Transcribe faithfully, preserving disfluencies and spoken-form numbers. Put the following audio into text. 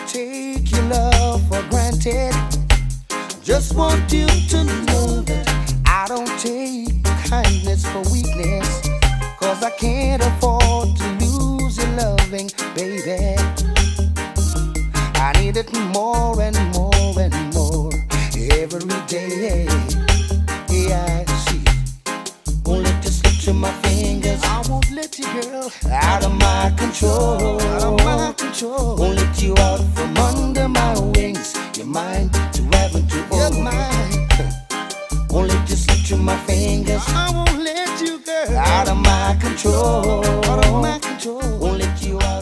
take your love for granted. Just want you to know that I don't take kindness for weakness. Cause I can't afford to lose your loving, baby. I need it more and more and more every day. Yeah, I see. Won't let you slip through my fingers. I won't let you, girl, out of my control. Out of my control. Won't let you out from under my wings. You're mine to have and to hold. You're mine. Won't let you slip through my fingers. I won't let you, girl, out of my control. Out of my control. Won't let you out.